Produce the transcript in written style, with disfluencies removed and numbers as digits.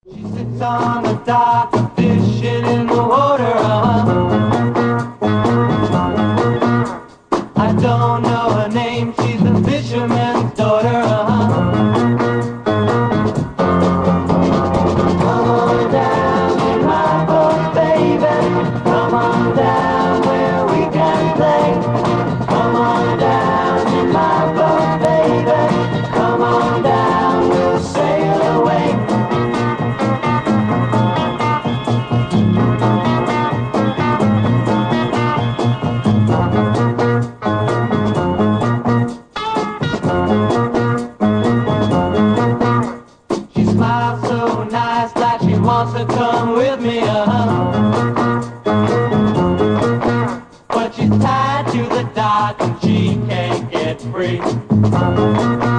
She sits on the dock, fishing in the water. I don't know her name, she's a fisherman's daughter. Come on down in my boat, baby. Come on down where we can play. Come on down in my boat, baby. Come on down, we'll sail away. She smiles so nice like she wants to come with me, but she's tied to the dock and she can't get free.